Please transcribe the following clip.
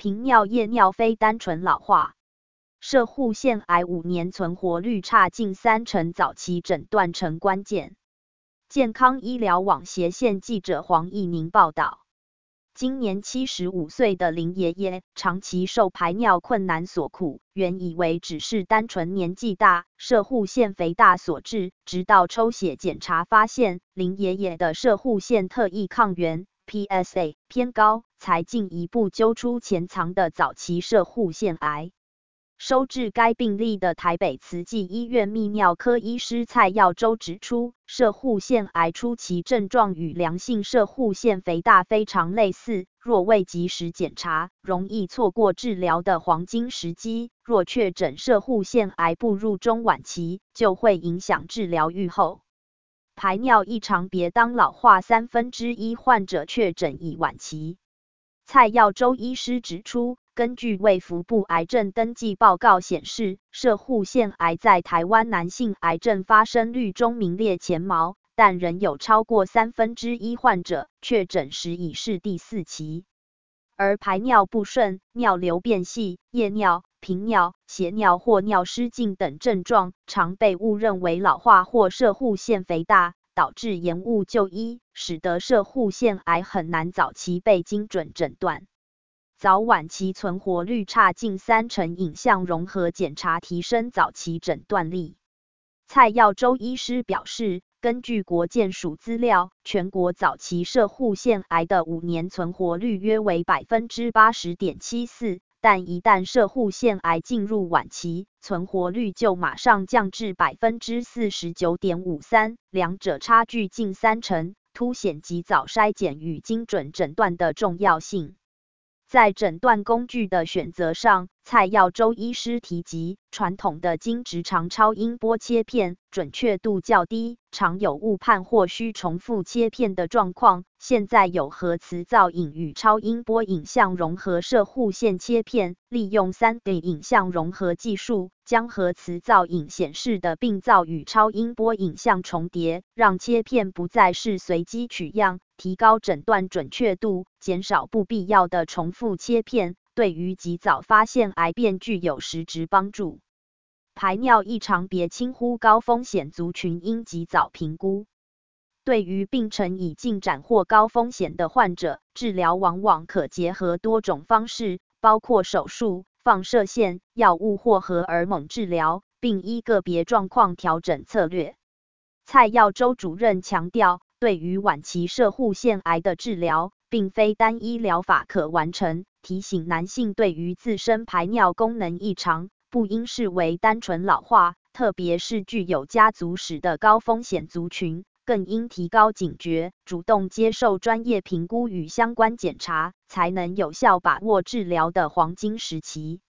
频尿夜尿非单纯老化。摄护腺癌5年存活率差近30%，早期诊断成关键。健康医疗网斜线记者黄义宁报道。今年75岁的林爷爷，长期受排尿困难所苦，原以为只是单纯年纪大、摄护腺肥大所致，直到抽血检查发现，林爷爷的摄护腺特异抗原 PSA 偏高，才进一步揪出潜藏的早期摄护腺癌。收治该病例的台北慈济医院泌尿科医师蔡耀洲指出，摄护腺癌初期症状与良性摄护腺肥大非常类似，若未及时检查，容易错过治疗的黄金时机。若确诊摄护腺癌步入中晚期，就会影响治疗预后。排尿异常别当老化1/3患者确诊已晚期。蔡耀洲医师指出，根据卫福部癌症登记报告显示，摄护腺癌在台湾男性癌症发生率中名列前茅，但仍有超过1/3患者确诊时已是第4期。而排尿不顺、尿流变细、夜尿、频尿、血尿或尿失禁等症状，常被误认为老化或摄护腺肥大，导致延误就医，使得摄护腺癌很难早期被精准诊断。早晚期存活率差近30%，影像融合检查提升早期诊断力。蔡耀洲医师表示，根据国健署资料，全国早期摄护腺癌的5年存活率约为 80.74%， 但一旦摄护腺癌进入晚期，存活率就马上降至 49.53%， 两者差距近30%，凸显及早筛检与精准诊断的重要性。在诊断工具的选择上，蔡耀洲医师提及，传统的经直肠超音波切片准确度较低，常有误判或需重复切片的状况。现在有核磁造影与超音波影像融合摄护腺切片，利用3D 影像融合技术，将核磁造影显示的病灶与超音波影像重叠，让切片不再是随机取样，提高诊断准确度，减少不必要的重复切片，对于及早发现癌变具有实质帮助。排尿异常别轻忽高风险族群应及早评估。对于病程已进展或高风险的患者，治疗往往可结合多种方式，包括手术、放射线、药物或荷尔蒙治疗，并依个别状况调整策略。蔡耀洲主任强调，对于晚期摄护腺癌的治疗，并非单一疗法可完成，提醒男性对于自身排尿功能异常，不应视为单纯老化，特别是具有家族史的高风险族群，更应提高警觉，主动接受专业评估与相关检查，才能有效把握治疗的黄金时期。